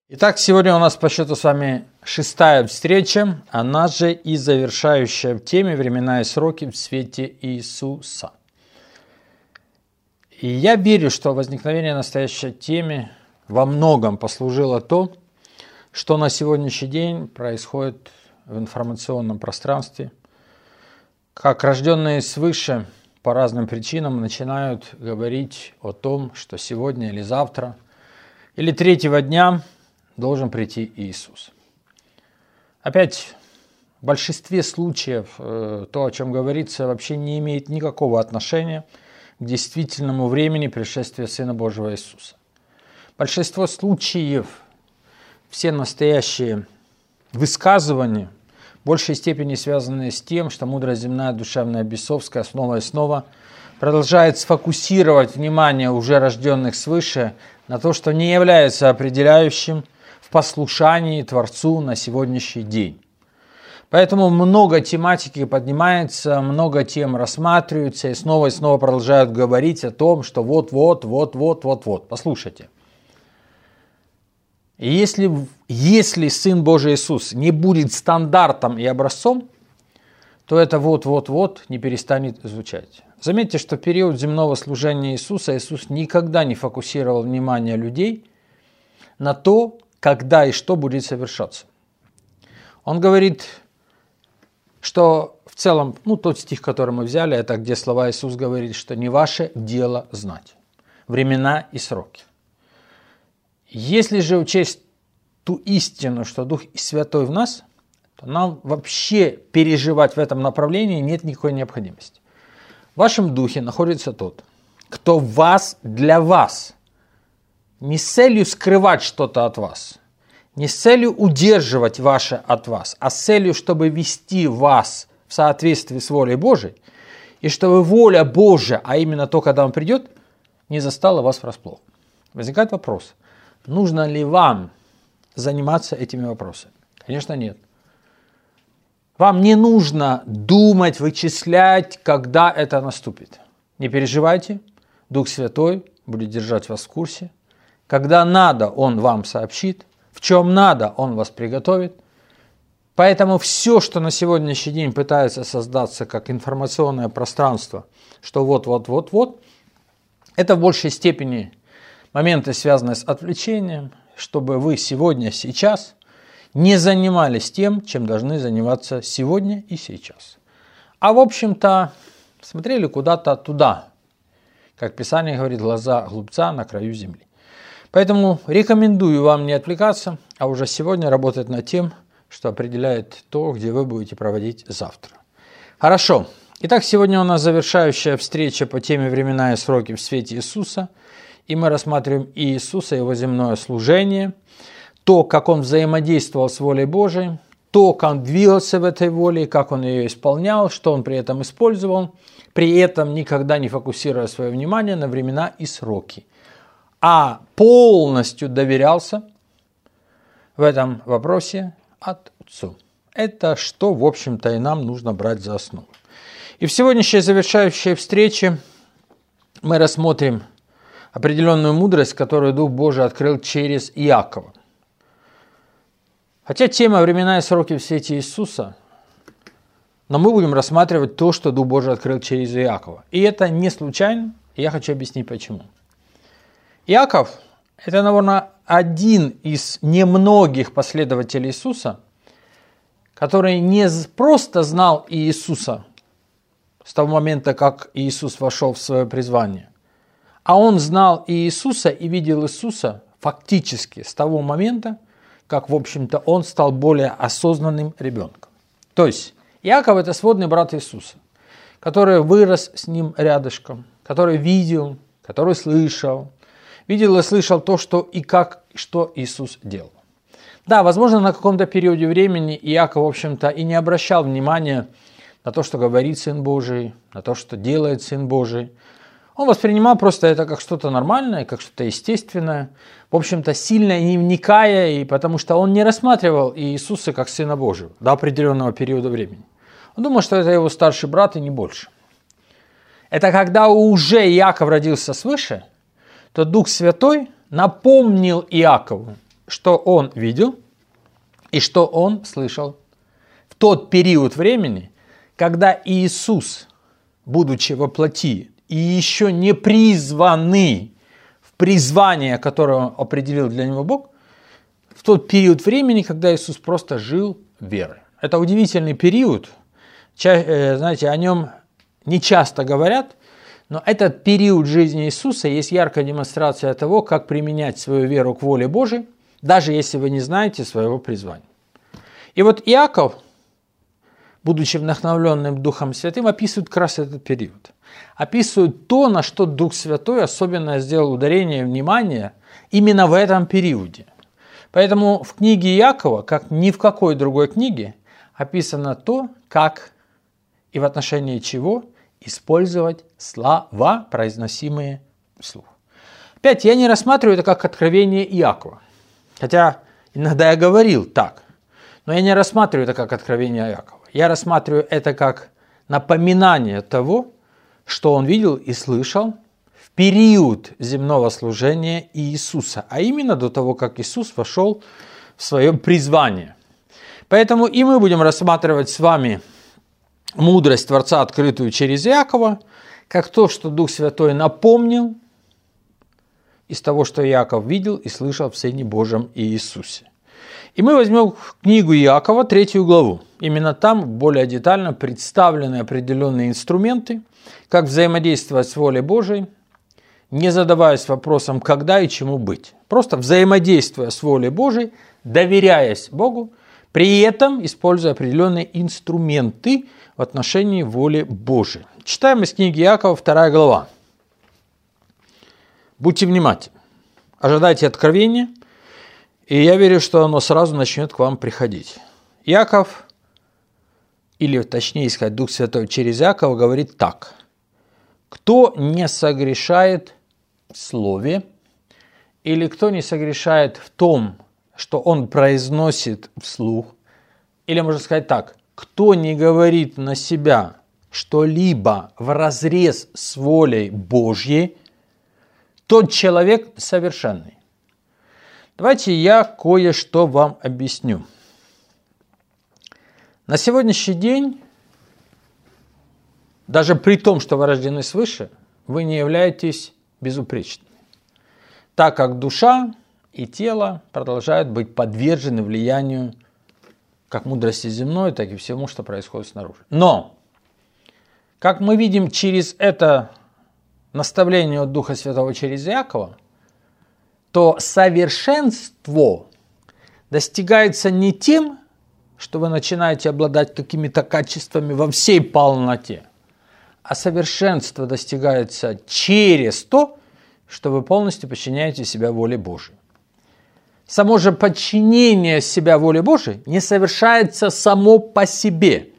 Итак, сегодня у нас по счету с вами 6-я встреча, она же и завершающая в теме «Времена и сроки в свете Иисуса». И я верю, что возникновение настоящей темы во многом послужило то, что на сегодняшний день происходит в информационном пространстве, как рожденные свыше по разным причинам начинают говорить о том, что сегодня или завтра, или третьего дня должен прийти Иисус. Опять, в большинстве случаев то, о чем говорится, вообще не имеет никакого отношения к действительному времени пришествия Сына Божьего Иисуса. Большинство случаев, все настоящие высказывания, в большей степени связаны с тем, что мудрость земная, душевная, бесовская, снова и снова продолжает сфокусировать внимание уже рожденных свыше на то, что не является определяющим в послушании Творцу на сегодняшний день. Поэтому много тематики поднимается, много тем рассматриваются и снова продолжают говорить о том, что вот. Послушайте. Если Сын Божий Иисус не будет стандартом и образцом, то это вот не перестанет звучать. Заметьте, что в период земного служения Иисуса Иисус никогда не фокусировал внимание людей на то, когда и что будет совершаться. Он говорит, что в целом, тот стих, который мы взяли, это где слова Иисус говорит, что не ваше дело знать времена и сроки. Если же учесть ту истину, что Дух Святой в нас, то нам вообще переживать в этом направлении нет никакой необходимости. В вашем духе находится тот, кто в вас для вас, не с целью скрывать что-то от вас, не с целью удерживать ваше от вас, а с целью, чтобы вести вас в соответствии с волей Божией, и чтобы воля Божия, а именно то, когда Он придет, не застала вас врасплох. Возникает вопрос, нужно ли вам заниматься этими вопросами? Конечно, нет. Вам не нужно думать, вычислять, когда это наступит. Не переживайте, Дух Святой будет держать вас в курсе. Когда надо, Он вам сообщит. В чем надо, Он вас приготовит. Поэтому все, что на сегодняшний день пытается создаться как информационное пространство, что вот, это в большей степени моменты, связанные с отвлечением, чтобы вы сегодня, сейчас не занимались тем, чем должны заниматься сегодня и сейчас. А в общем-то смотрели куда-то туда, как Писание говорит, глаза глупца на краю земли. Поэтому рекомендую вам не отвлекаться, а уже сегодня работать над тем, что определяет то, где вы будете проводить завтра. Хорошо. Итак, сегодня у нас завершающая встреча по теме «Времена и сроки в свете Иисуса». И мы рассматриваем Иисуса, Его земное служение, то, как Он взаимодействовал с волей Божией, то, как Он двигался в этой воле, как Он ее исполнял, что Он при этом использовал, при этом никогда не фокусируя свое внимание на времена и сроки, а полностью доверялся в этом вопросе Отцу. Это что, в общем-то, и нам нужно брать за основу. И в сегодняшней завершающей встрече мы рассмотрим определенную мудрость, которую Дух Божий открыл через Иакова. Хотя тема «Времена и сроки в свете Иисуса», но мы будем рассматривать то, что Дух Божий открыл через Иакова. И это не случайно, и я хочу объяснить почему. Иаков – это, наверное, один из немногих последователей Иисуса, который не просто знал Иисуса с того момента, как Иисус вошел в свое призвание, а он знал Иисуса и видел Иисуса фактически с того момента, как, в общем-то, он стал более осознанным ребенком. То есть Иаков – это сводный брат Иисуса, который вырос с ним рядышком, который видел, который слышал, видел и слышал то, что и как, что Иисус делал. Да, возможно, на каком-то периоде времени Иаков, в общем-то, и не обращал внимания на то, что говорит Сын Божий, на то, что делает Сын Божий. Он воспринимал просто это как что-то нормальное, как что-то естественное, в общем-то, сильно не вникая, и потому что он не рассматривал Иисуса как Сына Божьего до определенного периода времени. Он думал, что это его старший брат и не больше. Это когда уже Иаков родился свыше, то Дух Святой напомнил Иакову что он видел и что он слышал в тот период времени, когда Иисус, будучи во плоти и еще не призванный в призвание, которое определил для него Бог, в тот период времени, когда Иисус просто жил верой. Это удивительный период, знаете, о нем не часто говорят, но этот период жизни Иисуса есть яркая демонстрация того, как применять свою веру к воле Божией, даже если вы не знаете своего призвания. И вот Иаков, будучи вдохновленным Духом Святым, описывает как раз этот период. Описывает то, на что Дух Святой особенно сделал ударение внимания именно в этом периоде. Поэтому в книге Иакова, как ни в какой другой книге, описано то, как и в отношении чего использовать слова, произносимые вслух. Опять, я не рассматриваю это как откровение Иакова. Хотя иногда я говорил так, но я не рассматриваю это как откровение Иакова. Я рассматриваю это как напоминание того, что он видел и слышал в период земного служения Иисуса, а именно до того, как Иисус вошел в свое призвание. Поэтому и мы будем рассматривать с вами мудрость Творца, открытую через Иакова, как то, что Дух Святой напомнил из того, что Иаков видел и слышал в Сыне Божьем Иисусе. И мы возьмем книгу Иакова, 3 главу. Именно там более детально представлены определенные инструменты, как взаимодействовать с волей Божией, не задаваясь вопросом, когда и чему быть. Просто взаимодействуя с волей Божией, доверяясь Богу, при этом используя определенные инструменты в отношении воли Божией. Читаем из книги Иакова, 2 глава. Будьте внимательны, ожидайте откровения, и я верю, что оно сразу начнет к вам приходить. Иаков, или точнее сказать, Дух Святой через Иакова говорит так. Кто не согрешает в слове, или кто не согрешает в том, что он произносит вслух, или можно сказать так, кто не говорит на себя что-либо вразрез с волей Божьей, тот человек совершенный. Давайте я кое-что вам объясню. На сегодняшний день, даже при том, что вы рождены свыше, вы не являетесь безупречными, так как душа и тело продолжают быть подвержены влиянию как мудрости земной, так и всему, что происходит снаружи. Но, как мы видим через это наставление от Духа Святого через Иакова, то совершенство достигается не тем, что вы начинаете обладать какими-то качествами во всей полноте, а совершенство достигается через то, что вы полностью подчиняете себя воле Божией. Само же подчинение себя воле Божией не совершается само по себе.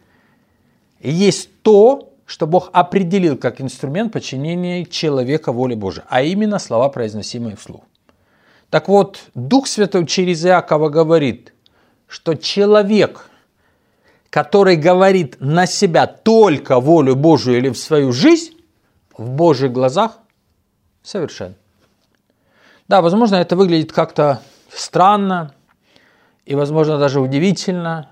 Есть то, что Бог определил как инструмент подчинения человека воле Божией, а именно слова, произносимые вслух. Так вот, Дух Святой через Иакова говорит, что человек, который говорит на себя только волю Божию или в свою жизнь, в Божьих глазах совершен. Да, возможно, это выглядит как-то странно и, возможно, даже удивительно,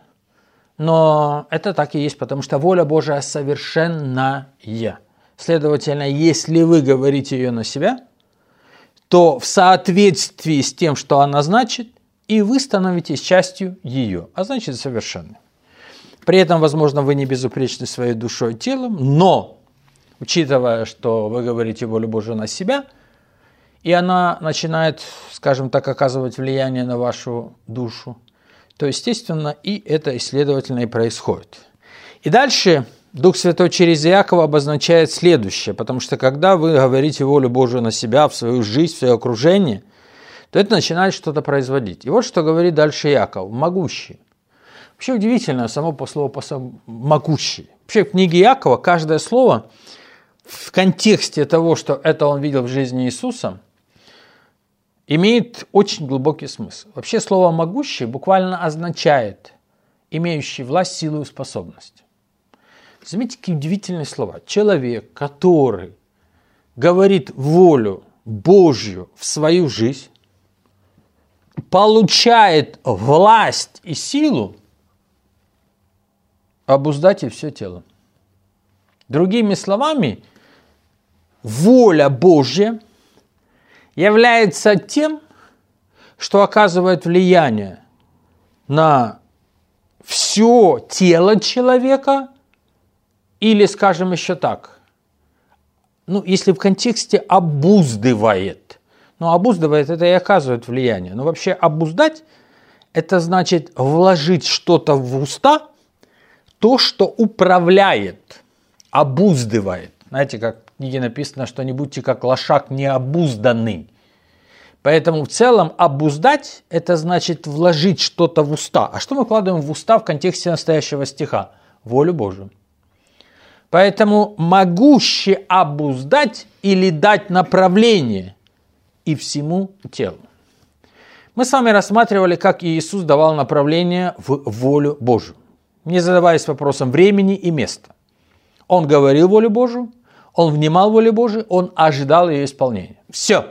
но это так и есть, потому что воля Божия совершенная. Следовательно, если вы говорите ее на себя, то в соответствии с тем, что она значит, и вы становитесь частью ее, а значит совершенны. При этом, возможно, вы не безупречны своей душой и телом, но, учитывая, что вы говорите волю Божию на себя, и она начинает, скажем так, оказывать влияние на вашу душу, то, естественно, и это, следовательно, и происходит. И дальше Дух Святой через Иакова обозначает следующее, потому что когда вы говорите волю Божию на себя, в свою жизнь, в свое окружение, то это начинает что-то производить. И вот что говорит дальше Иаков: могущий. Вообще удивительно само по слову «могущий». Вообще в книге Иакова каждое слово в контексте того, что это он видел в жизни Иисуса, имеет очень глубокий смысл. Вообще слово «могущий» буквально означает «имеющий власть, силу и способность». Заметьте, какие удивительные слова. Человек, который говорит волю Божью в свою жизнь, получает власть и силу обуздать и все тело. Другими словами, воля Божья является тем, что оказывает влияние на все тело человека, или, скажем еще так, если в контексте обуздывает. Обуздывает это и оказывает влияние. Но вообще обуздать это значит вложить что-то в уста, то, что управляет, обуздывает. Знаете, как в книге написано, что не будьте как лошак необузданный. Поэтому в целом обуздать это значит вложить что-то в уста. А что мы вкладываем в уста в контексте настоящего стиха? Волю Божию. Поэтому могущий обуздать или дать направление и всему телу. Мы с вами рассматривали, как Иисус давал направление в волю Божию, не задаваясь вопросом времени и места. Он говорил волю Божию, он внимал воле Божией, он ожидал ее исполнения. Все.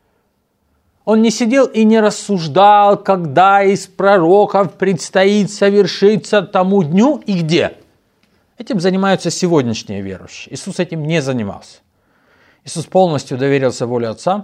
Он не сидел и не рассуждал, когда из пророков предстоит совершиться тому дню и где. Этим занимаются сегодняшние верующие. Иисус этим не занимался. Иисус полностью доверился воле Отца,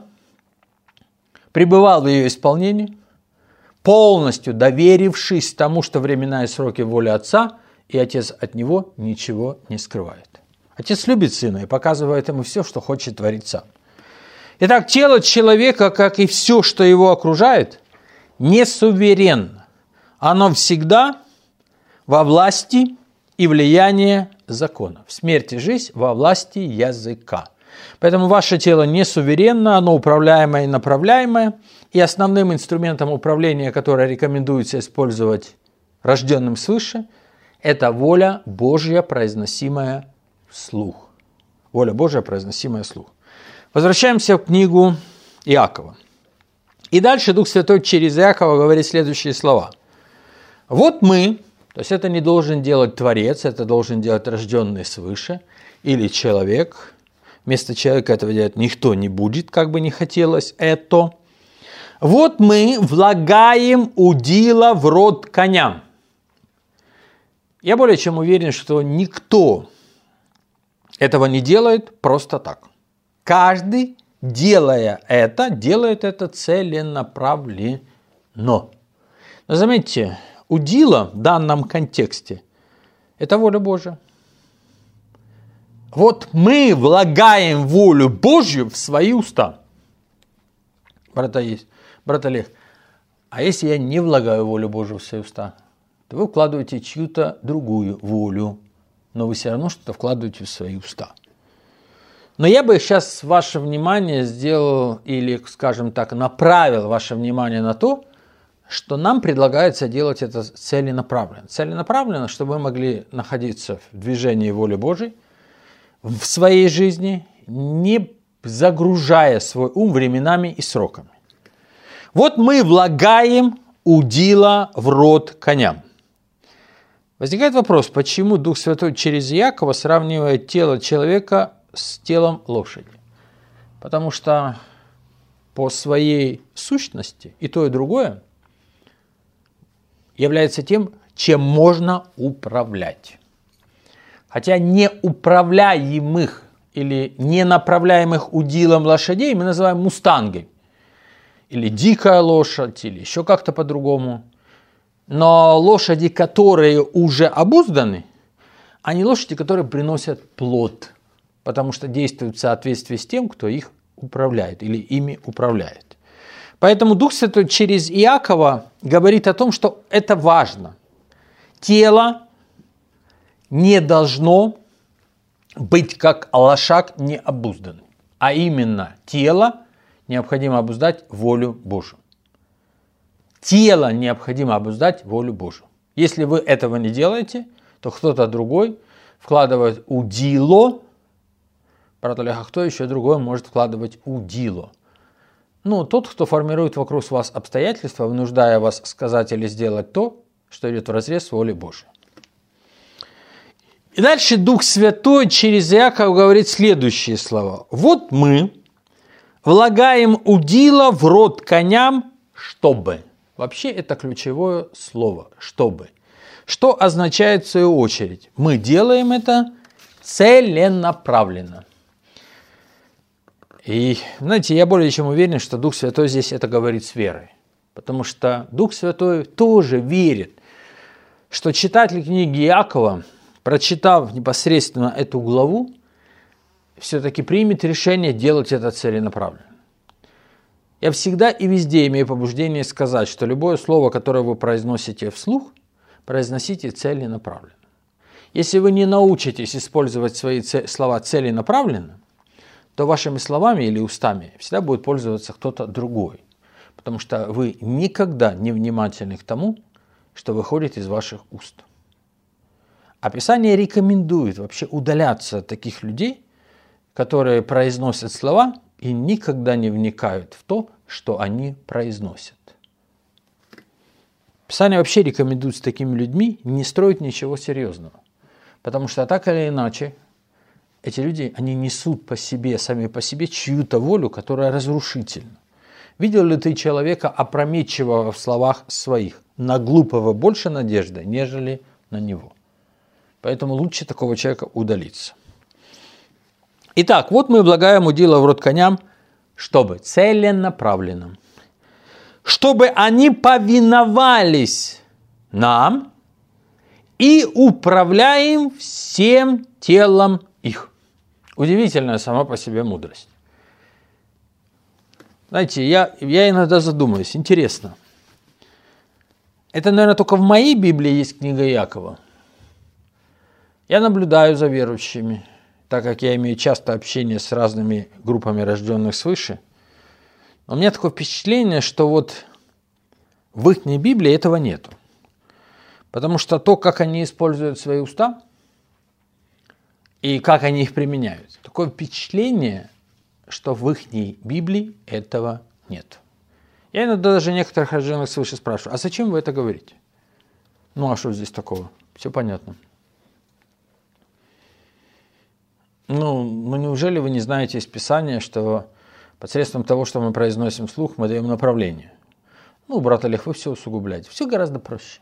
пребывал в ее исполнении, полностью доверившись тому, что времена и сроки воли Отца, и Отец от Него ничего не скрывает. Отец любит Сына и показывает Ему все, что хочет творить Сам. Итак, тело человека, как и все, что его окружает, не суверенно. Оно всегда во власти и влиянии закона. В смерти жизнь во власти языка. Поэтому ваше тело не суверенно, оно управляемое и направляемое. И основным инструментом управления, которое рекомендуется использовать рожденным свыше, это воля Божья, произносимая вслух. Воля Божья, произносимая вслух. Возвращаемся в книгу Иакова. И дальше Дух Святой через Иакова говорит следующие слова. Вот мы, то есть это не должен делать Творец, это должен делать рожденный свыше, или человек. Вместо человека этого делать никто не будет, как бы не хотелось это. Вот мы влагаем удила в рот коням. Я более чем уверен, что никто этого не делает просто так. Каждый, делает это целенаправленно. Но заметьте, удила в данном контексте – это воля Божья. Вот мы влагаем волю Божью в свои уста. Брат Олег, а если я не влагаю волю Божью в свои уста, то вы вкладываете чью-то другую волю, но вы все равно что-то вкладываете в свои уста. Но я бы сейчас ваше внимание сделал, или, скажем так, направил ваше внимание на то, что нам предлагается делать это целенаправленно. Целенаправленно, чтобы мы могли находиться в движении воли Божией в своей жизни, не загружая свой ум временами и сроками. Вот мы влагаем удила в рот коням. Возникает вопрос, почему Дух Святой через Иакова сравнивает тело человека с телом лошади? Потому что по своей сущности и то, и другое является тем, чем можно управлять. Хотя неуправляемых или не направляемых удилом лошадей мы называем мустангой. Или дикая лошадь, или еще как-то по-другому. Но лошади, которые уже обузданы, они лошади, которые приносят плод, потому что действуют в соответствии с тем, кто их управляет или ими управляет. Поэтому Дух Святой через Иакова говорит о том, что это важно. Тело не должно быть как лошак необузданный, а именно тело необходимо обуздать волю Божию. Тело необходимо обуздать волю Божию. Если вы этого не делаете, то кто-то другой вкладывает удило. Брат Олег, а кто еще другой может вкладывать удило? Тот, кто формирует вокруг вас обстоятельства, вынуждая вас сказать или сделать то, что идет вразрез с волей Божией. И дальше Дух Святой через Иакова говорит следующие слова. Вот мы влагаем удила в рот коням «чтобы». Вообще это ключевое слово «чтобы». Что означает в свою очередь? Мы делаем это целенаправленно. И, знаете, я более чем уверен, что Дух Святой здесь это говорит с верой. Потому что Дух Святой тоже верит, что читатель книги Иакова, прочитав непосредственно эту главу, все-таки примет решение делать это целенаправленно. Я всегда и везде имею побуждение сказать, что любое слово, которое вы произносите вслух, произносите целенаправленно. Если вы не научитесь использовать свои слова целенаправленно, то вашими словами или устами всегда будет пользоваться кто-то другой. Потому что вы никогда не внимательны к тому, что выходит из ваших уст. А Писание рекомендует вообще удаляться от таких людей, которые произносят слова и никогда не вникают в то, что они произносят. Писание вообще рекомендует с такими людьми не строить ничего серьезного. Потому что так или иначе, эти люди, они несут по себе, сами по себе чью-то волю, которая разрушительна. Видел ли ты человека, опрометчивого в словах своих? На глупого больше надежды, нежели на него. Поэтому лучше такого человека удалиться. Итак, вот мы влагаем удила в рот коням, чтобы целенаправленно, чтобы они повиновались нам и управляем всем телом их. Удивительная сама по себе мудрость. Знаете, я иногда задумываюсь, интересно. Это, наверное, только в моей Библии есть книга Иакова. Я наблюдаю за верующими, так как я имею часто общение с разными группами рожденных свыше. Но у меня такое впечатление, что вот в их Библии этого нету. Потому что то, как они используют свои уста и как они их применяют, такое впечатление, что в их Библии этого нет. Я иногда даже некоторых рожденных свыше спрашиваю, а зачем вы это говорите? Ну, а что здесь такого? Все понятно. Ну, неужели вы не знаете из Писания, что посредством того, что мы произносим вслух, мы даем направление? Ну, брат Олег, вы все усугубляете. Все гораздо проще.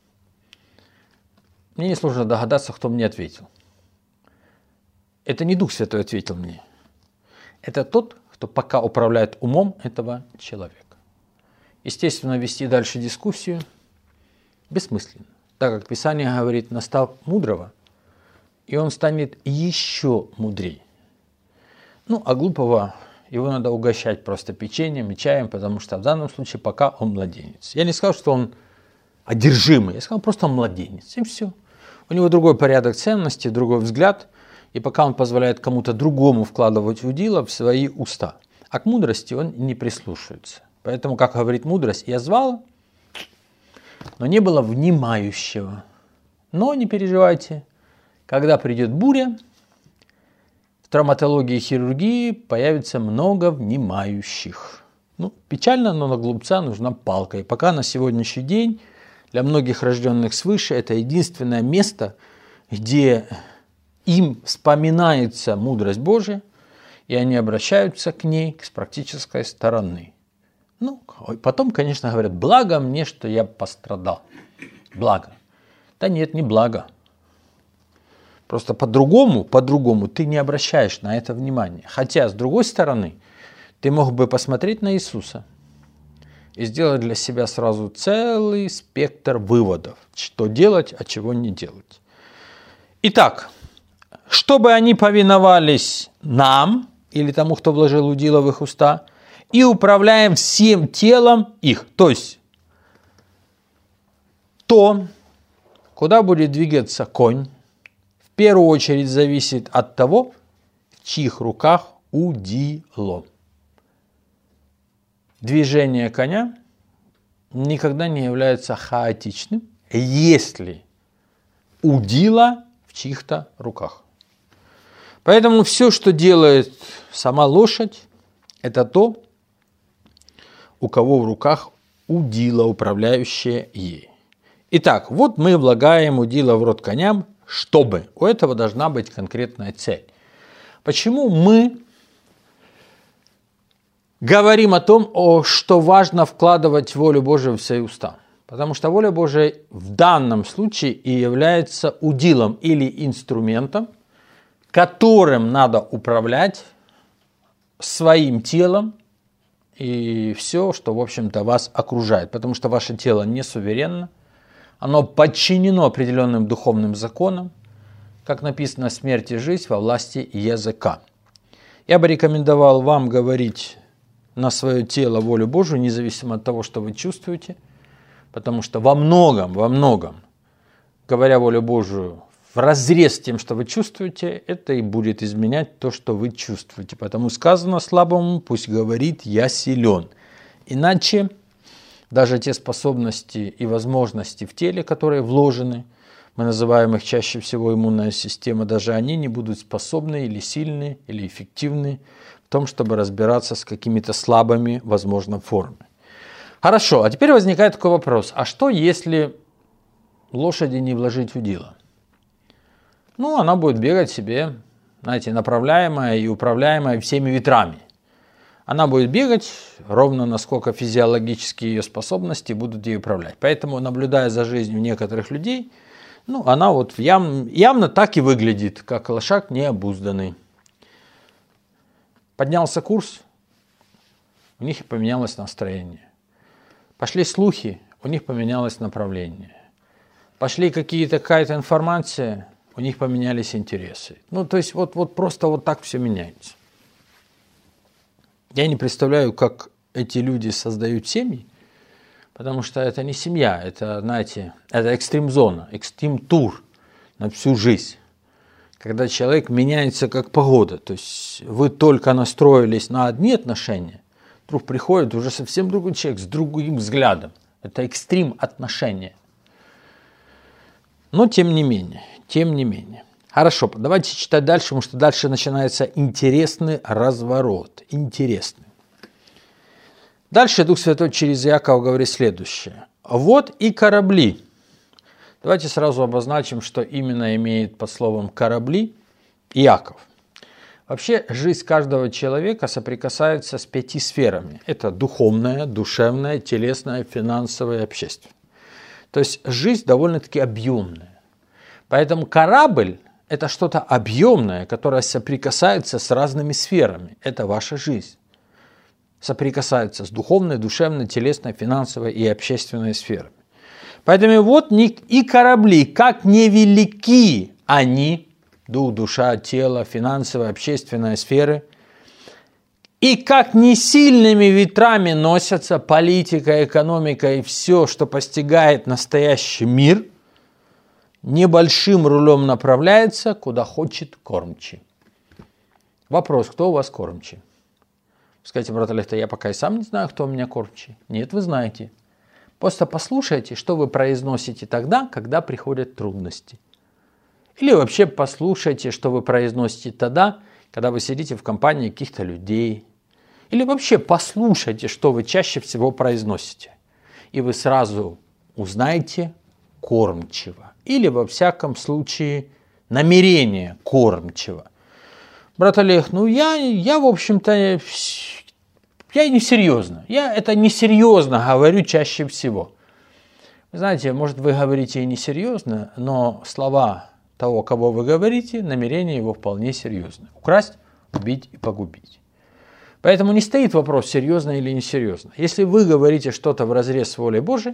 Мне несложно догадаться, кто мне ответил. Это не Дух Святой ответил мне. Это тот, кто пока управляет умом этого человека. Естественно, вести дальше дискуссию бессмысленно, так как Писание говорит, настав мудрого, и он станет еще мудрее. Ну, а глупого его надо угощать просто печеньем и чаем, потому что в данном случае пока он младенец. Я не сказал, что он одержимый, я сказал, просто он младенец, и все. У него другой порядок ценностей, другой взгляд, и пока он позволяет кому-то другому вкладывать удила в свои уста. А к мудрости он не прислушивается. Поэтому, как говорит мудрость, я звал, но не было внимающего. Но не переживайте, когда придет буря, в травматологии и хирургии появится много внимающих. Ну, печально, но на глупца нужна палка. И пока на сегодняшний день для многих рожденных свыше это единственное место, где им вспоминается мудрость Божия, и они обращаются к ней с практической стороны. Ну, потом, конечно, говорят, благо мне, что я пострадал. Благо. Да нет, не благо. Просто по-другому ты не обращаешь на это внимания. Хотя, с другой стороны, ты мог бы посмотреть на Иисуса и сделать для себя сразу целый спектр выводов, что делать, а чего не делать. Итак, чтобы они повиновались нам, или тому, кто вложил удила в их уста, и управляем всем телом их. То есть, то, куда будет двигаться конь, в первую очередь зависит от того, в чьих руках удило. Движение коня никогда не является хаотичным, если удило в чьих-то руках. Поэтому все, что делает сама лошадь, это то, у кого в руках удило, управляющее ей. Итак, вот мы влагаем удило в рот коням, чтобы. У этого должна быть конкретная цель. Почему мы говорим о том, что важно вкладывать волю Божию в свои уста. Потому что воля Божия в данном случае и является удилом или инструментом, которым надо управлять своим телом и все, что, в общем-то, вас окружает. Потому что ваше тело не суверенно, оно подчинено определенным духовным законам, как написано, смерть и жизнь во власти языка. Я бы рекомендовал вам говорить на свое тело волю Божию, независимо от того, что вы чувствуете, потому что во многом, говоря волю Божию вразрез с тем, что вы чувствуете, это и будет изменять то, что вы чувствуете. Потому сказано слабому, пусть говорит, я силен. Иначе даже те способности и возможности в теле, которые вложены, мы называем их чаще всего иммунная система, даже они не будут способны или сильны, или эффективны в том, чтобы разбираться с какими-то слабыми, возможно, формами. Хорошо, а теперь возникает такой вопрос. А что, если лошади не вложить удила? Ну, она будет бегать себе, знаете, направляемая и управляемая всеми ветрами. Она будет бегать ровно насколько физиологические ее способности будут ей управлять. Поэтому, наблюдая за жизнью некоторых людей, ну, она вот явно так и выглядит, как лошак необузданный. Поднялся курс, у них поменялось настроение. Пошли слухи, у них поменялось направление. Пошли какая-то информация, у них поменялись интересы. Ну, то есть вот просто вот так все меняется. Я не представляю, как эти люди создают семьи, потому что это не семья, это, знаете, это экстрим-зона, экстрим-тур на всю жизнь. Когда человек меняется как погода, то есть вы только настроились на одни отношения, вдруг приходит уже совсем другой человек с другим взглядом. Это экстрим отношения. Но тем не менее. Хорошо, давайте читать дальше, потому что дальше начинается интересный разворот. Интересный. Дальше Дух Святой через Иакова говорит следующее. Вот и корабли. Давайте сразу обозначим, что именно имеет под словом корабли Иаков. Вообще, жизнь каждого человека соприкасается с 5 сферами. Это духовная, душевная, телесная, финансовая и общественная. То есть жизнь довольно-таки объемная. Поэтому корабль – это что-то объемное, которое соприкасается с разными сферами. Это ваша жизнь. Соприкасается с духовной, душевной, телесной, финансовой и общественной сферами. Поэтому вот и корабли, как невелики они, дух, душа, тело, финансовая, общественная сферы, и как не сильными ветрами носятся политика, экономика и все, что постигает настоящий мир, небольшим рулем направляется, куда хочет кормчий. Вопрос, кто у вас кормчий? Скажите, брат Олег, я пока и сам не знаю, кто у меня кормчий. Нет, вы знаете. Просто послушайте, что вы произносите тогда, когда приходят трудности. Или вообще послушайте, что вы произносите тогда, когда вы сидите в компании каких-то людей. Или вообще послушайте, что вы чаще всего произносите. И вы сразу узнаете кормчего. Или, во всяком случае, намерение кормчего. Брат Олег, я в общем-то, я несерьезно. Я это несерьезно говорю чаще всего. Вы знаете, может, вы говорите и несерьезно, но слова того, кого вы говорите, намерение его вполне серьезное. Украсть, убить и погубить. Поэтому не стоит вопрос, серьезно или несерьезно. Если вы говорите что-то вразрез с волей Божией,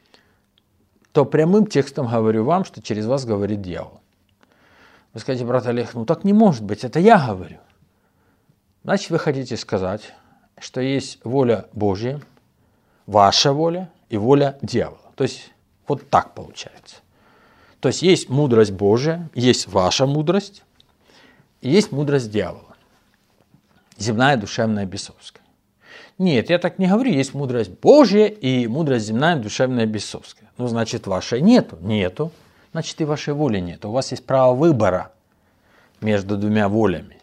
то прямым текстом говорю вам, что через вас говорит дьявол. Вы скажете, брат Олег, так не может быть, это я говорю. Значит, вы хотите сказать, что есть воля Божья, ваша воля и воля дьявола. То есть вот так получается. То есть мудрость Божия, есть ваша мудрость, и есть мудрость дьявола. Земная, душевная, бесовская. Нет, я так не говорю, есть мудрость Божья и мудрость земная, душевная, бесовская. Значит, вашей нету. Нету. Значит, и вашей воли нет. У вас есть право выбора между двумя волями.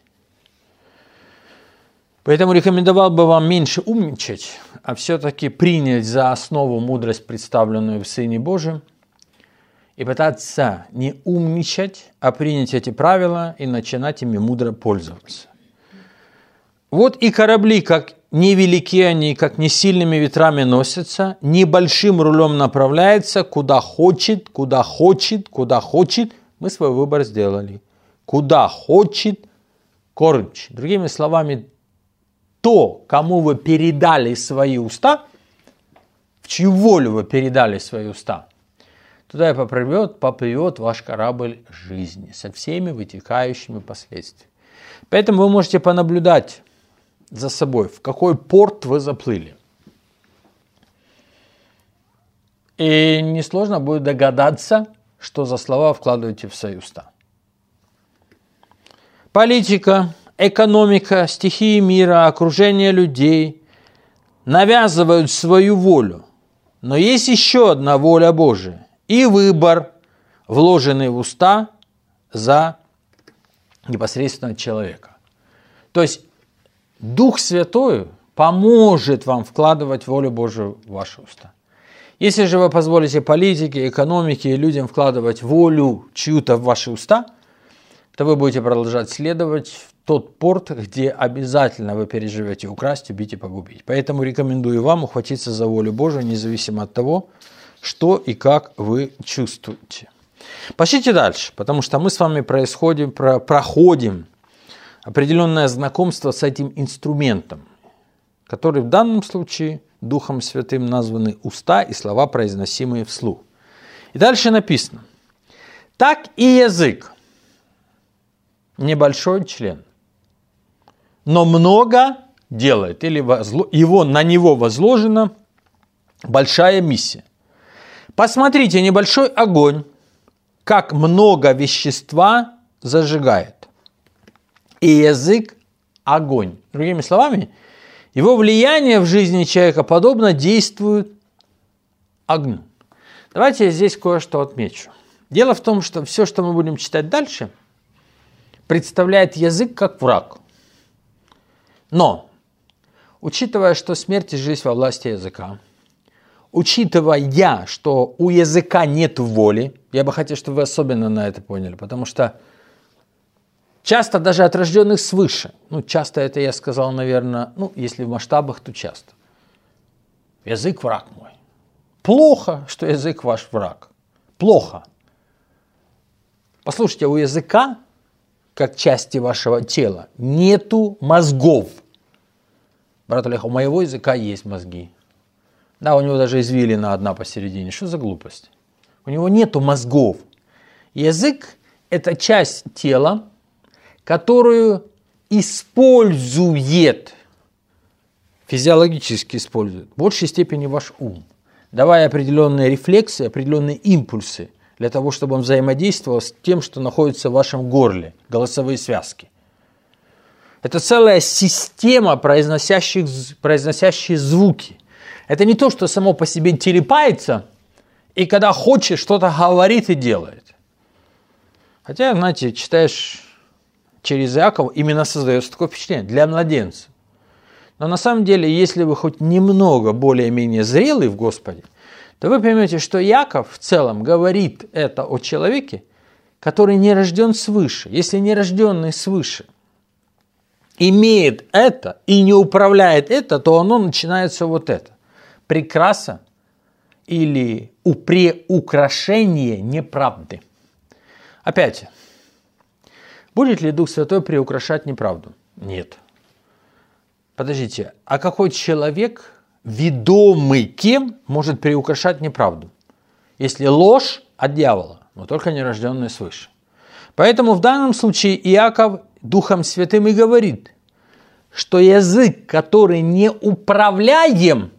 Поэтому рекомендовал бы вам меньше умничать, а все-таки принять за основу мудрость, представленную в Сыне Божьем, и пытаться не умничать, а принять эти правила и начинать ими мудро пользоваться. Вот и корабли, как невелики они, как не сильными ветрами носятся, небольшим рулем направляется, куда хочет, куда хочет, куда хочет. Мы свой выбор сделали. Куда хочет кормчий. Другими словами, то, кому вы передали свои уста, в чью волю вы передали свои уста, туда и поплывет ваш корабль жизни со всеми вытекающими последствиями. Поэтому вы можете понаблюдать за собой, в какой порт вы заплыли. И несложно будет догадаться, что за слова вкладываете в свои уста. Политика, экономика, стихии мира, окружение людей навязывают свою волю. Но есть еще одна воля Божия и выбор, вложенный в уста за непосредственно человека. То есть Дух Святой поможет вам вкладывать волю Божию в ваши уста. Если же вы позволите политике, экономике и людям вкладывать волю чью-то в ваши уста, то вы будете продолжать следовать в тот порт, где обязательно вы переживете украсть, убить и погубить. Поэтому рекомендую вам ухватиться за волю Божию, независимо от того, что и как вы чувствуете. Пошлите дальше, потому что мы с вами проходим определенное знакомство с этим инструментом, который в данном случае Духом Святым названы уста и слова, произносимые вслух. И дальше написано: так и язык небольшой член, но много делает, или на него возложена большая миссия. Посмотрите, небольшой огонь, как много вещества зажигает. И язык – огонь. Другими словами, его влияние в жизни человека подобно действует огню. Давайте я здесь кое-что отмечу. Дело в том, что все, что мы будем читать дальше, представляет язык как враг. Но, учитывая, что смерть и жизнь во власти языка, учитывая, что у языка нет воли, я бы хотел, чтобы вы особенно на это поняли, потому что часто даже от рожденных свыше, часто это я сказал, наверное, если в масштабах, то часто. Язык враг мой. Плохо, что язык ваш враг. Плохо. Послушайте, у языка, как части вашего тела, нету мозгов. Брат Олег, у моего языка есть мозги. Да, у него даже извилина одна посередине. Что за глупость? У него нету мозгов. Язык – это часть тела, которую использует, физиологически использует, в большей степени ваш ум, давая определенные рефлексы, определенные импульсы для того, чтобы он взаимодействовал с тем, что находится в вашем горле, голосовые связки. Это целая система, произносящие звуки. Это не то, что само по себе телепается, и когда хочет, что-то говорит и делает. Хотя, знаете, читаешь через Иакова, именно создается такое впечатление для младенцев. Но на самом деле, если вы хоть немного более-менее зрелый в Господе, то вы поймете, что Иаков в целом говорит это о человеке, который не рожден свыше. Если не рожденный свыше имеет это и не управляет это, то оно начинается вот это. Прикраса или приукрашение неправды. Опять, будет ли Дух Святой приукрашать неправду? Нет. Подождите, а какой человек, ведомый кем, может приукрашать неправду? Если ложь от дьявола, но только нерожденный свыше. Поэтому в данном случае Иаков Духом Святым и говорит, что язык, который не управляем,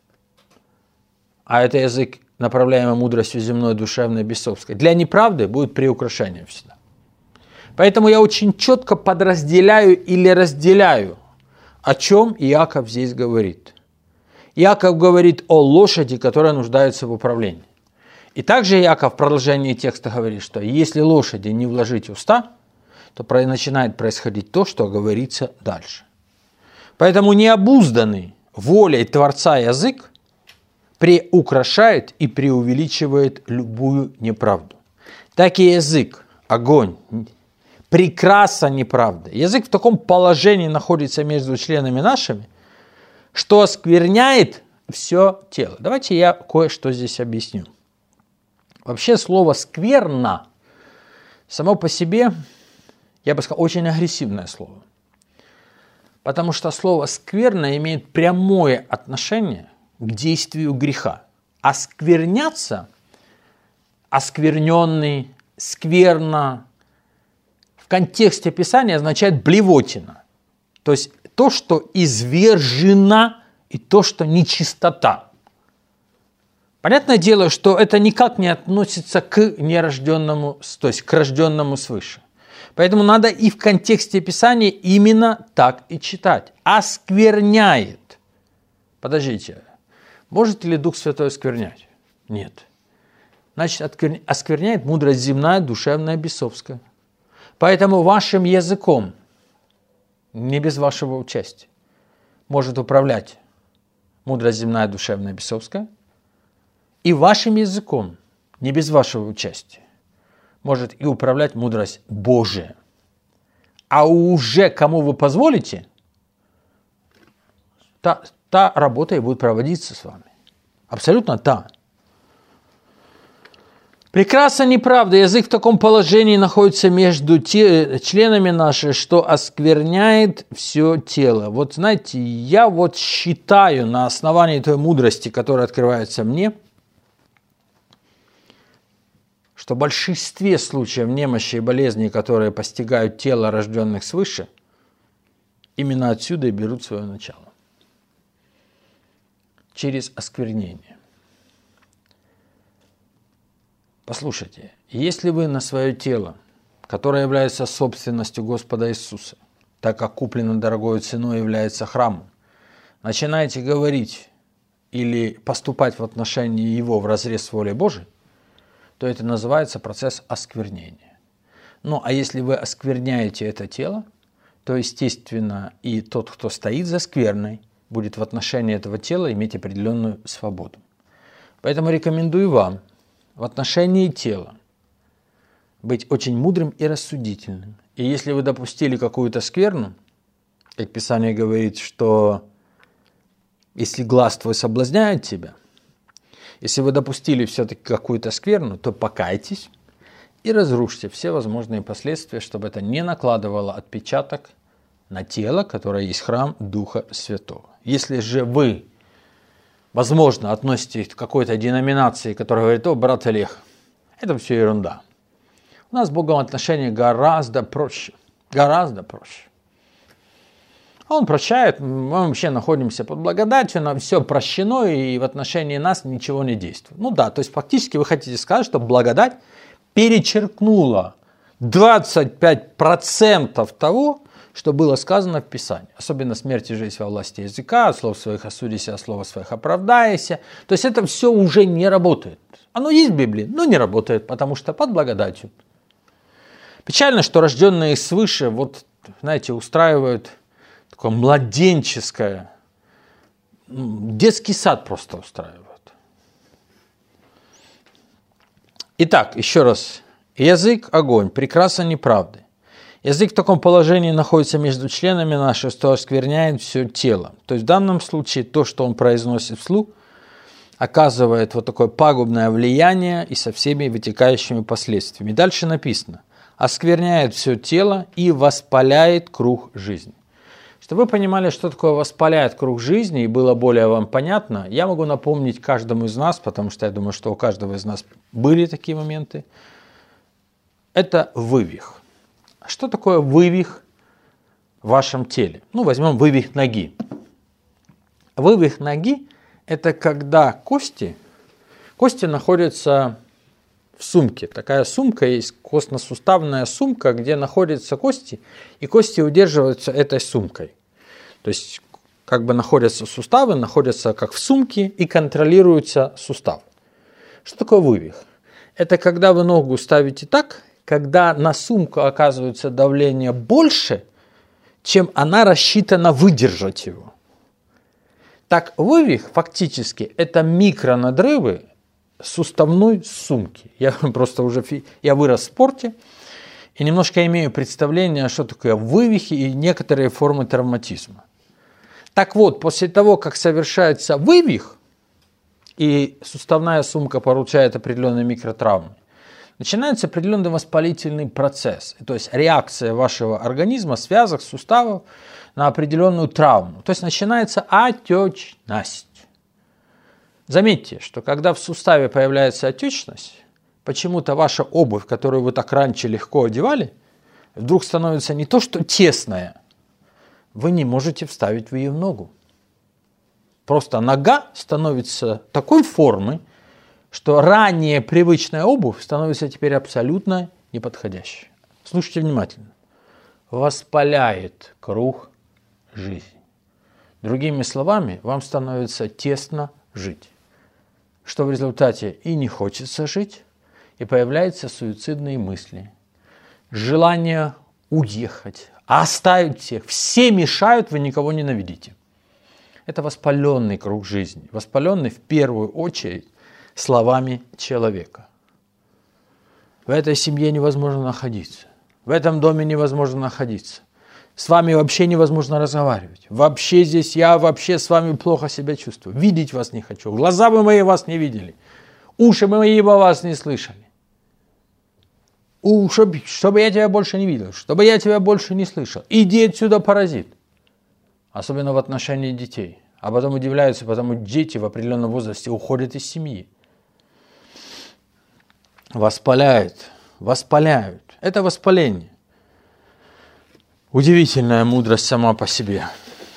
а это язык, направляемый мудростью земной, душевной, бесовской, для неправды будет приукрашением всегда. Поэтому я очень четко подразделяю или разделяю, о чем Иаков здесь говорит. Иаков говорит о лошади, которая нуждается в управлении. И также Иаков в продолжении текста говорит, что если лошади не вложить уста, то начинает происходить то, что говорится дальше. Поэтому необузданный волей Творца язык приукрашает и преувеличивает любую неправду. Так и язык, огонь, прекраса неправды. Язык в таком положении находится между членами нашими, что оскверняет все тело. Давайте я кое-что здесь объясню. Вообще слово «скверно» само по себе, я бы сказал, очень агрессивное слово. Потому что слово «скверно» имеет прямое отношение к действию греха. Оскверняться, оскверненный, скверно, в контексте Писания означает блевотина. То есть то, что извержено, и то, что нечистота. Понятное дело, что это никак не относится к нерожденному, то есть к рожденному свыше. Поэтому надо и в контексте Писания именно так и читать. Оскверняет. Подождите, может ли Дух Святой осквернять? Нет. Значит, оскверняет мудрость земная, душевная, бесовская. Поэтому вашим языком, не без вашего участия, может управлять мудрость земная, душевная, бесовская, и вашим языком, не без вашего участия, может и управлять мудрость Божия. А уже кому вы позволите, та работа и будет проводиться с вами. Абсолютно та. Прекрасна неправда. Язык в таком положении находится между членами нашими, что оскверняет все тело. Вот знаете, я вот считаю на основании той мудрости, которая открывается мне, что в большинстве случаев немощи и болезней, которые постигают тело рожденных свыше, именно отсюда и берут свое начало. Через осквернение. Послушайте, если вы на свое тело, которое является собственностью Господа Иисуса, так как куплено дорогою ценой является храмом, начинаете говорить или поступать в отношении его вразрез с волей Божией, то это называется процесс осквернения. Ну, а если вы оскверняете это тело, то, естественно, и тот, кто стоит за скверной, будет в отношении этого тела иметь определенную свободу. Поэтому рекомендую вам в отношении тела быть очень мудрым и рассудительным. И если вы допустили какую-то скверну, как Писание говорит, что если глаз твой соблазняет тебя, если вы допустили все-таки какую-то скверну, то покайтесь и разрушьте все возможные последствия, чтобы это не накладывало отпечаток на тело, которое есть храм Духа Святого. Если же вы, возможно, относитесь к какой-то деноминации, которая говорит: о, брат Олег, это все ерунда. У нас с Богом отношения гораздо проще. Гораздо проще. Он прощает, мы вообще находимся под благодатью, нам все прощено, и в отношении нас ничего не действует. Ну да, то есть фактически вы хотите сказать, что благодать перечеркнула 25% того, что было сказано в Писании. Особенно смерть и жизнь во власти языка, от слов своих осудися, от слова своих оправдайся. То есть это все уже не работает. Оно есть в Библии, но не работает, потому что под благодатью. Печально, что рожденные свыше, вот, знаете, устраивают такое младенческое, детский сад просто устраивают. Итак, еще раз. Язык – огонь, прекраса неправды. Язык в таком положении находится между членами нашими, что оскверняет все тело. То есть в данном случае то, что он произносит вслух, оказывает вот такое пагубное влияние и со всеми вытекающими последствиями. Дальше написано: оскверняет все тело и воспаляет круг жизни. Чтобы вы понимали, что такое воспаляет круг жизни, и было более вам понятно, я могу напомнить каждому из нас, потому что я думаю, что у каждого из нас были такие моменты. Это вывих. Что такое вывих в вашем теле? Ну, возьмем вывих ноги. Вывих ноги – это когда кости находятся в сумке. Такая сумка есть, костно-суставная сумка, где находятся кости, и кости удерживаются этой сумкой. То есть, как бы находятся суставы, находятся как в сумке и контролируется сустав. Что такое вывих? Это когда вы ногу ставите так, когда на сумку оказывается давление больше, чем она рассчитана выдержать его. Так, вывих фактически это микронадрывы суставной сумки. Я просто я вырос в спорте, и немножко имею представление, что такое вывихи и некоторые формы травматизма. Так вот, после того, как совершается вывих, и суставная сумка получает определенные микротравмы, начинается определенный воспалительный процесс, то есть реакция вашего организма, связок, суставов на определенную травму. То есть начинается отечность. Заметьте, что когда в суставе появляется отечность, почему-то ваша обувь, которую вы так раньше легко одевали, вдруг становится не то что тесная, вы не можете вставить в ее ногу. Просто нога становится такой формы, что ранее привычная обувь становится теперь абсолютно неподходящей. Слушайте внимательно. Воспаляет круг жизни. Другими словами, вам становится тесно жить. Что в результате и не хочется жить, и появляются суицидные мысли. Желание уехать, оставить всех. Все мешают, вы никого ненавидите. Это воспаленный круг жизни. Воспаленный в первую очередь словами человека. В этой семье невозможно находиться. В этом доме невозможно находиться. С вами вообще невозможно разговаривать. Вообще здесь я вообще с вами плохо себя чувствую. Видеть вас не хочу. Глаза бы мои вас не видели. Уши мои бы вас не слышали. Чтобы я тебя больше не видел. Чтобы я тебя больше не слышал. Иди отсюда, паразит. Особенно в отношении детей. А потом удивляются, потому что дети в определенном возрасте уходят из семьи. Воспаляют. Это воспаление. Удивительная мудрость сама по себе.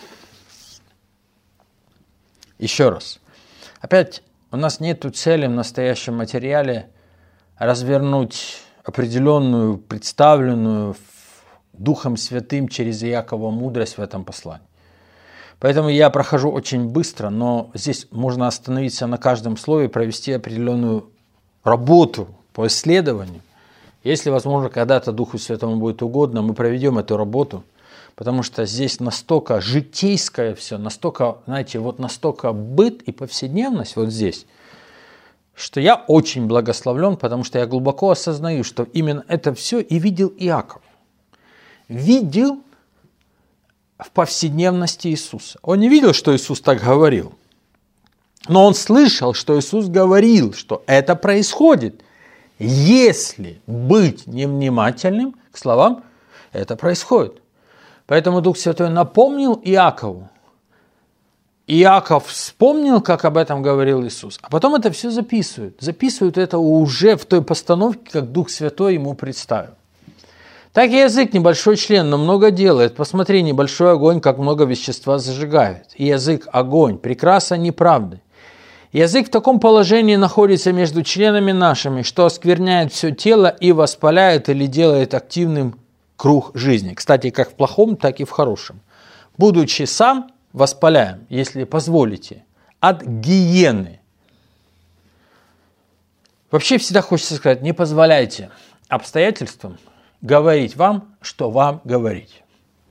Еще раз. Опять, у нас нет цели в настоящем материале развернуть определенную, представленную Духом Святым через Иакова мудрость в этом послании. Поэтому я прохожу очень быстро, но здесь можно остановиться на каждом слове, провести определенную работу по исследованию. Если, возможно, когда-то Духу Святому будет угодно, мы проведем эту работу, потому что здесь настолько житейское все, настолько, знаете, вот настолько быт и повседневность вот здесь, что я очень благословлен, потому что я глубоко осознаю, что именно это все и видел Иаков. Видел в повседневности Иисуса. Он не видел, что Иисус так говорил, но он слышал, что Иисус говорил, что это происходит. Если быть невнимательным к словам, это происходит. Поэтому Дух Святой напомнил Иакову. Иаков вспомнил, как об этом говорил Иисус. А потом это все записывают. Записывают это уже в той постановке, как Дух Святой ему представил. Так и язык небольшой член, но много делает. Посмотри, небольшой огонь, как много вещества зажигает. И язык – огонь, прекраса неправды. Язык в таком положении находится между членами нашими, что оскверняет все тело и воспаляет или делает активным круг жизни. Кстати, как в плохом, так и в хорошем. Будучи сам, воспаляем, если позволите, от гиены. Вообще всегда хочется сказать, не позволяйте обстоятельствам говорить вам, что вам говорить.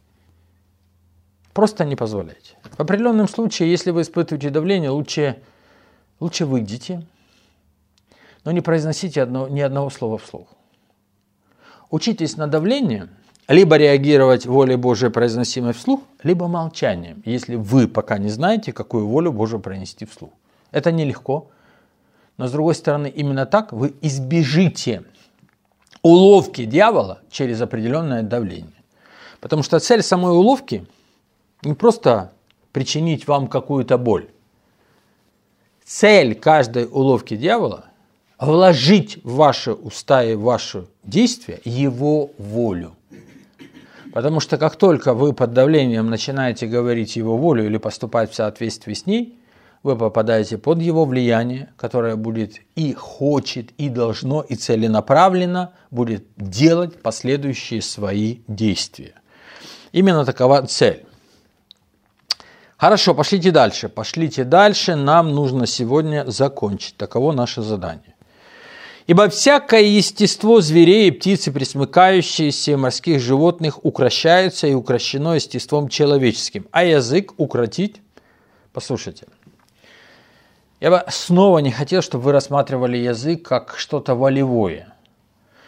Просто не позволяйте. В определенном случае, если вы испытываете давление, лучше выйдите, но не произносите ни одного слова вслух. Учитесь на давление, либо реагировать волей Божией, произносимой вслух, либо молчанием, если вы пока не знаете, какую волю Божию пронести вслух. Это нелегко, но с другой стороны, именно так вы избежите уловки дьявола через определенное давление. Потому что цель самой уловки не просто причинить вам какую-то боль. Цель каждой уловки дьявола – вложить в ваши уста и в ваши действия его волю. Потому что как только вы под давлением начинаете говорить его волю или поступать в соответствии с ней, вы попадаете под его влияние, которое будет и хочет, и должно, и целенаправленно будет делать последующие свои действия. Именно такова цель. Хорошо, пошлите дальше. Пошлите дальше, нам нужно сегодня закончить. Таково наше задание. Ибо всякое естество зверей и птиц, и пресмыкающиеся, и морских животных укрощается и укрощено естеством человеческим. А язык укротить? Послушайте. Я бы снова не хотел, чтобы вы рассматривали язык как что-то волевое.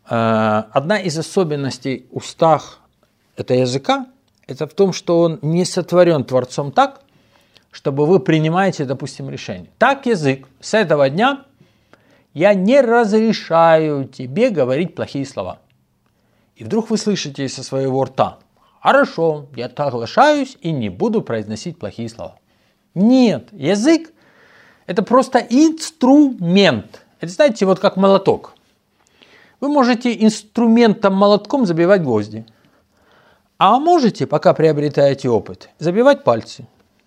одна из особенностей устах этого языка, это в том, что он не сотворен Творцом так, чтобы вы принимаете, допустим, решение. Так язык, с этого дня я не разрешаю тебе говорить плохие слова. И вдруг вы слышите со своего рта: хорошо, я соглашаюсь и не буду произносить плохие слова. Нет, язык – это просто инструмент. Это, знаете, вот как молоток. Вы можете инструментом молотком забивать гвозди. А можете, пока приобретаете опыт, забивать пальцы.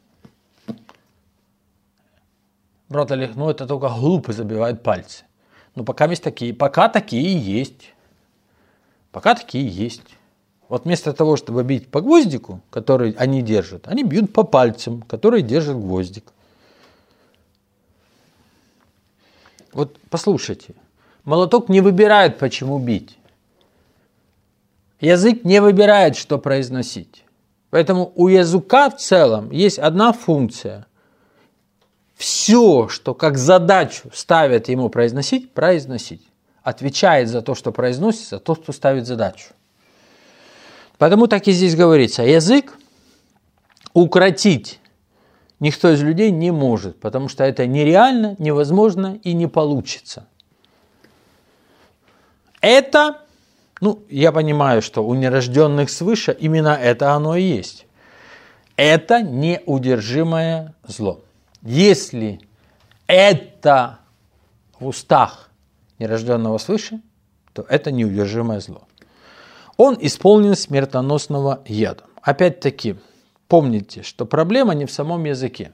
Брат Олег, ну это только глупо забивают пальцы. Ну пока такие есть. Пока такие есть. Вот вместо того, чтобы бить по гвоздику, который они держат, они бьют по пальцам, которые держат гвоздик. Вот послушайте, молоток не выбирает, почему бить. Язык не выбирает, что произносить. Поэтому у языка в целом есть одна функция. Все, что как задачу ставят ему произносить, произносить. Отвечает за то, что произносится, тот, кто ставит задачу. Потому так и здесь говорится. Язык укротить никто из людей не может, потому что это нереально, невозможно и не получится. Это, я понимаю, что у нерожденных свыше именно это оно и есть. Это неудержимое зло. Если это в устах нерожденного свыше, то это неудержимое зло. Он исполнен смертоносного яда. Опять-таки, помните, что проблема не в самом языке.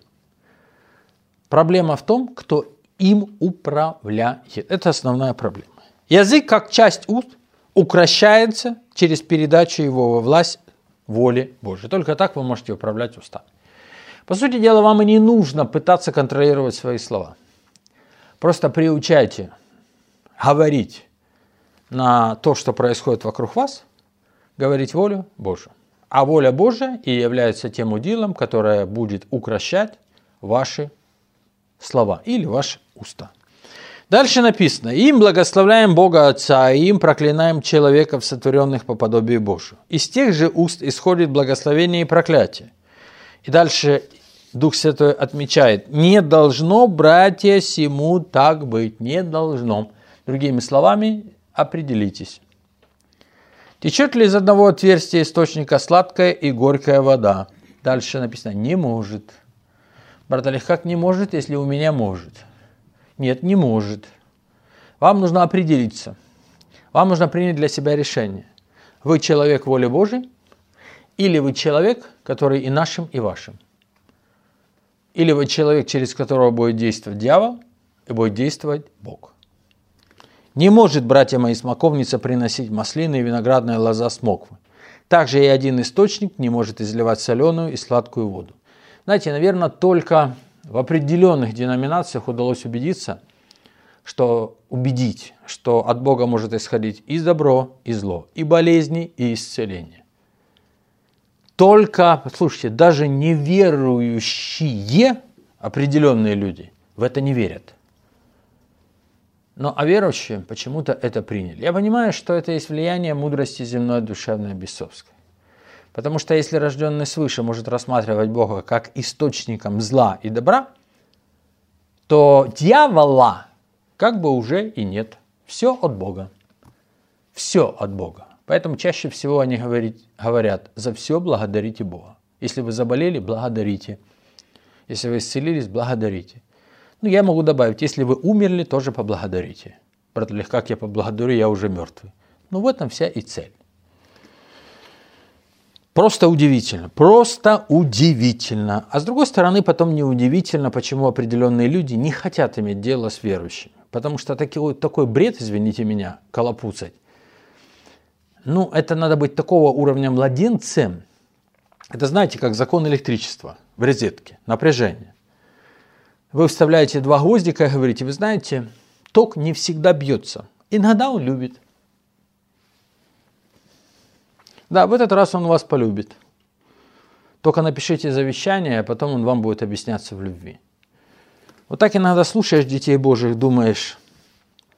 Проблема в том, кто им управляет. Это основная проблема. Язык, как часть уст, укрощается через передачу его во власть воли Божией. Только так вы можете управлять устами. По сути дела, вам и не нужно пытаться контролировать свои слова. Просто приучайте говорить на то, что происходит вокруг вас, говорить волю Божию. А воля Божия и является тем удилом, которое будет укрощать ваши слова или ваши уста. Дальше написано: «Им благословляем Бога Отца, и им проклинаем человеков, сотворенных по подобию Божию. Из тех же уст исходит благословение и проклятие». И дальше Дух Святой отмечает: «Не должно, братья, сему так быть». Не должно. Другими словами, определитесь. Течет ли из одного отверстия источника сладкая и горькая вода? Дальше написано: не может. Брат Олег, как не может, если у меня может? Нет, не может. Вам нужно определиться. Вам нужно принять для себя решение. Вы человек воли Божией, или вы человек, который и нашим, и вашим. Или вы человек, через которого будет действовать дьявол, и будет действовать Бог. Не может, братья мои, смоковница приносить маслины и виноградная лоза смоквы. Также и один источник не может изливать соленую и сладкую воду. Знаете, наверное, только в определенных деноминациях удалось убедить, что от Бога может исходить и добро, и зло, и болезни, и исцеление. Только, слушайте, даже неверующие определенные люди в это не верят. А верующие почему-то это приняли. Я понимаю, что это есть влияние мудрости земной, душевной, бесовской. Потому что если рожденный свыше может рассматривать Бога как источником зла и добра, то дьявола как бы уже и нет. Все от Бога. Все от Бога. Поэтому чаще всего они говорят: за все благодарите Бога. Если вы заболели, благодарите. Если вы исцелились, благодарите. Я могу добавить: если вы умерли, тоже поблагодарите. Брат Олег, как я поблагодарю, я уже мертвый. В этом вся и цель. Просто удивительно, просто удивительно. А с другой стороны, потом неудивительно, почему определенные люди не хотят иметь дело с верующими. Потому что такой бред, извините меня, колопуцать. Это надо быть такого уровня младенцем. Это, знаете, как закон электричества в розетке, напряжение. Вы вставляете 2 гвоздика и говорите: вы знаете, ток не всегда бьется. Иногда он любит. Да, в этот раз он вас полюбит. Только напишите завещание, а потом он вам будет объясняться в любви. Вот так иногда слушаешь детей Божьих, думаешь: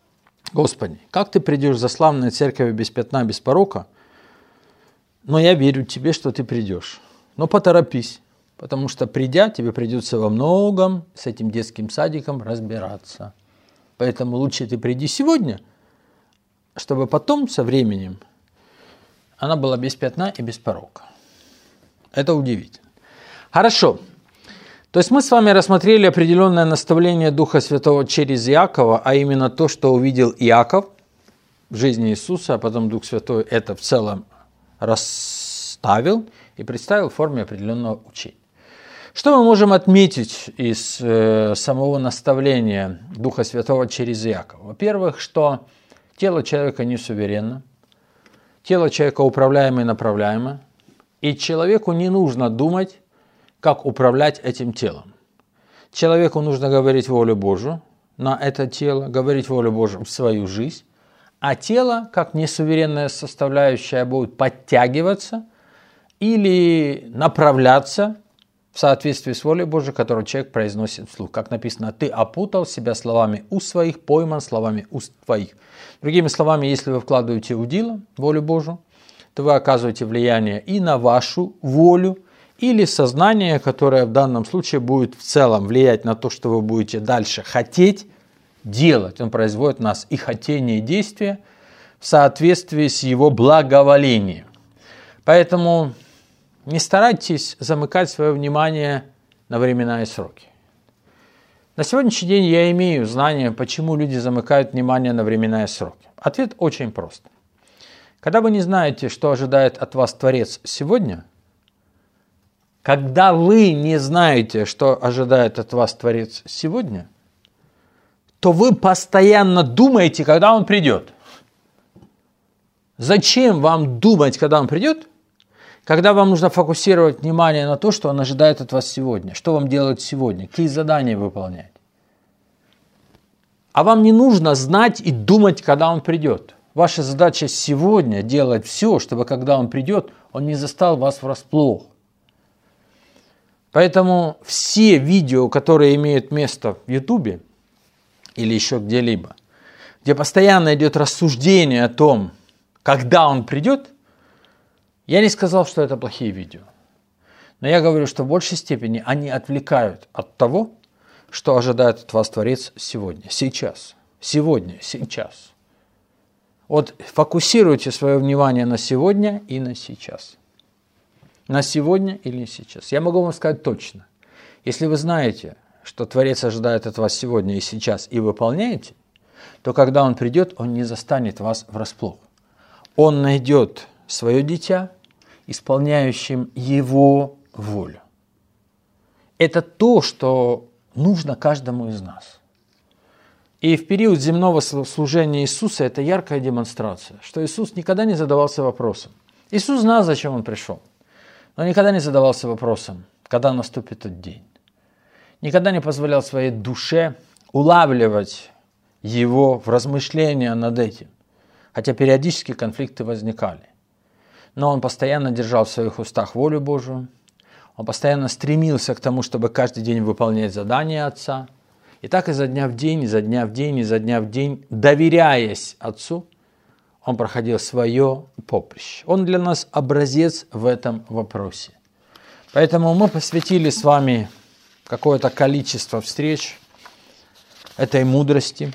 Господи, как ты придешь за славной церковью без пятна, без порока? Но я верю тебе, что ты придешь. Но поторопись, потому что придя, тебе придется во многом с этим детским садиком разбираться. Поэтому лучше ты приди сегодня, чтобы потом со временем она была без пятна и без порока. Это удивительно. Хорошо. То есть мы с вами рассмотрели определенное наставление Духа Святого через Иакова, а именно то, что увидел Иаков в жизни Иисуса, а потом Дух Святой это в целом расставил и представил в форме определенного учения. Что мы можем отметить из самого наставления Духа Святого через Иакова? Во-первых, что тело человека не суверенно, тело человека управляемо и направляемо, и человеку не нужно думать, как управлять этим телом. Человеку нужно говорить волю Божию на это тело, говорить волю Божию в свою жизнь, а тело, как несуверенная составляющая, будет подтягиваться или направляться в соответствии с волей Божией, которую человек произносит вслух. Как написано, ты опутал себя словами уст своих, пойман словами уст твоих. Другими словами, если вы вкладываете в дело волю Божию, то вы оказываете влияние и на вашу волю, или сознание, которое в данном случае будет в целом влиять на то, что вы будете дальше хотеть делать. Он производит в нас и хотение, и действие в соответствии с его благоволением. Поэтому не старайтесь замыкать свое внимание на времена и сроки. На сегодняшний день я имею знание, почему люди замыкают внимание на времена и сроки. Ответ очень прост. Когда вы не знаете, что ожидает от вас Творец сегодня, когда вы не знаете, что ожидает от вас Творец сегодня, то вы постоянно думаете, когда Он придет. Зачем вам думать, когда Он придет, когда вам нужно фокусировать внимание на то, что Он ожидает от вас сегодня, что вам делать сегодня, какие задания выполнять. А вам не нужно знать и думать, когда Он придет. Ваша задача сегодня делать все, чтобы когда Он придет, Он не застал вас врасплох. Поэтому все видео, которые имеют место в Ютубе или еще где-либо, где постоянно идет рассуждение о том, когда Он придет, я не сказал, что это плохие видео. Но я говорю, что в большей степени они отвлекают от того, что ожидает от вас Творец сегодня, сейчас. Сегодня, сейчас. Вот фокусируйте свое внимание на сегодня и на сейчас. На сегодня или сейчас. Я могу вам сказать точно. Если вы знаете, что Творец ожидает от вас сегодня и сейчас, и выполняете, то когда Он придет, Он не застанет вас врасплох. Он найдет свое дитя, исполняющим Его волю. Это то, что нужно каждому из нас. И в период земного служения Иисуса это яркая демонстрация, что Иисус никогда не задавался вопросом. Иисус знал, зачем Он пришел. Но никогда не задавался вопросом, когда наступит тот день. Никогда не позволял своей душе улавливать его в размышления над этим. Хотя периодически конфликты возникали. Но он постоянно держал в своих устах волю Божию. Он постоянно стремился к тому, чтобы каждый день выполнять задания Отца. И так изо дня в день, изо дня в день, изо дня в день, доверяясь Отцу, он проходил свое поприще. Он для нас образец в этом вопросе. Поэтому мы посвятили с вами какое-то количество встреч этой мудрости.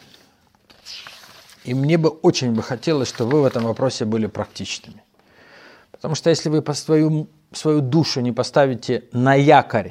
И мне бы очень хотелось, чтобы вы в этом вопросе были практичными. Потому что если вы свою душу не поставите на якорь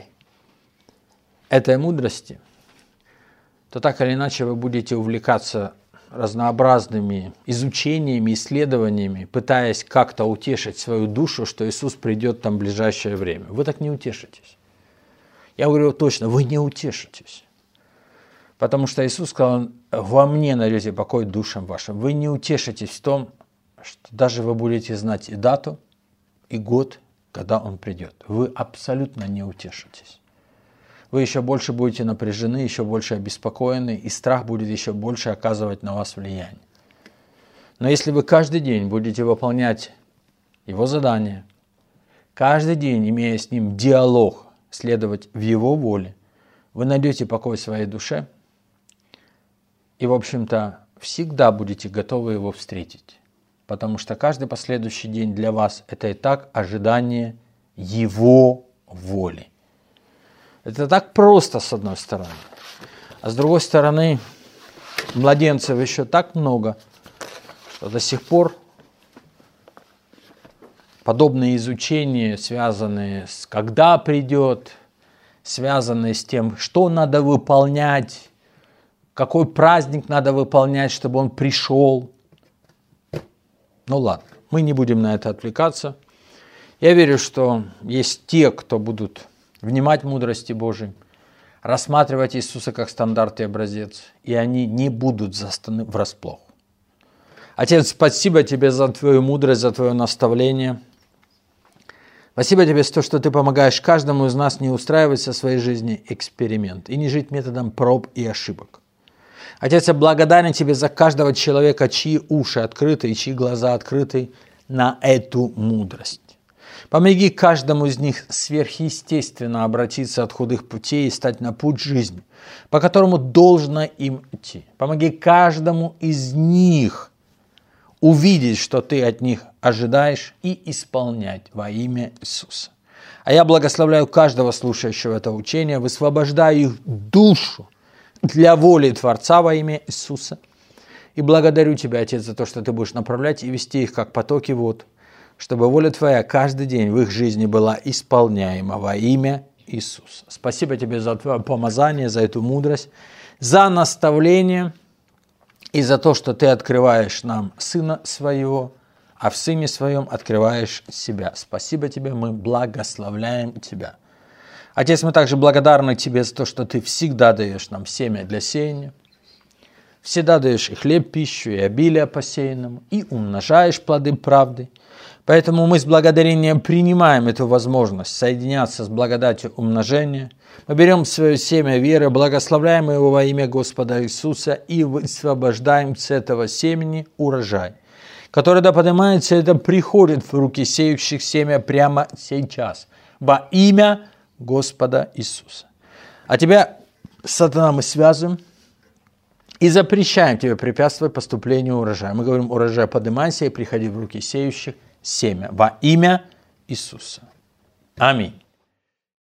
этой мудрости, то так или иначе вы будете увлекаться разнообразными изучениями, исследованиями, пытаясь как-то утешить свою душу, что Иисус придет там в ближайшее время. Вы так не утешитесь. Я говорю точно, вы не утешитесь. Потому что Иисус сказал, во мне найдете покой душам вашим. Вы не утешитесь в том, что даже вы будете знать и дату, и год, когда Он придет. Вы абсолютно не утешитесь. Вы еще больше будете напряжены, еще больше обеспокоены, и страх будет еще больше оказывать на вас влияние. Но если вы каждый день будете выполнять Его задания, каждый день, имея с Ним диалог, следовать в Его воле, вы найдете покой в своей душе, и, в общем-то, всегда будете готовы его встретить. Потому что каждый последующий день для вас – это и так ожидание Его воли. Это так просто, с одной стороны. А с другой стороны, младенцев еще так много, что до сих пор подобные изучения, связанные с когда придет, связанные с тем, что надо выполнять, какой праздник надо выполнять, чтобы он пришел. Ну ладно, мы не будем на это отвлекаться. Я верю, что есть те, кто будут внимать мудрости Божией, рассматривать Иисуса как стандарт и образец, и они не будут застаны врасплох. Отец, спасибо Тебе за Твою мудрость, за Твое наставление. Спасибо Тебе за то, что Ты помогаешь каждому из нас не устраивать со своей жизни эксперимент и не жить методом проб и ошибок. Отец, я благодарен Тебе за каждого человека, чьи уши открыты и чьи глаза открыты на эту мудрость. Помоги каждому из них сверхъестественно обратиться от худых путей и стать на путь жизни, по которому должно им идти. Помоги каждому из них увидеть, что Ты от них ожидаешь, и исполнять во имя Иисуса. А я благословляю каждого слушающего это учение, высвобождаю их душу для воли Творца во имя Иисуса. И благодарю Тебя, Отец, за то, что Ты будешь направлять и вести их, как потоки вод, чтобы воля Твоя каждый день в их жизни была исполняема во имя Иисуса. Спасибо Тебе за Твое помазание, за эту мудрость, за наставление и за то, что Ты открываешь нам Сына Своего, а в Сыне Своем открываешь себя. Спасибо Тебе, мы благословляем Тебя. Отец, мы также благодарны Тебе за то, что Ты всегда даешь нам семя для сеяния, всегда даешь и хлеб, пищу, и обилие посеянному, и умножаешь плоды правды. Поэтому мы с благодарением принимаем эту возможность соединяться с благодатью умножения. Мы берем свое семя веры, благословляем его во имя Господа Иисуса и высвобождаем с этого семени урожай, который да поднимается и да приходит в руки сеющих семя прямо сейчас во имя Господа Иисуса. А тебя, сатана, мы связываем и запрещаем тебе препятствовать поступлению урожая. Мы говорим: урожай, поднимайся и приходи в руки сеющих семя во имя Иисуса. Аминь.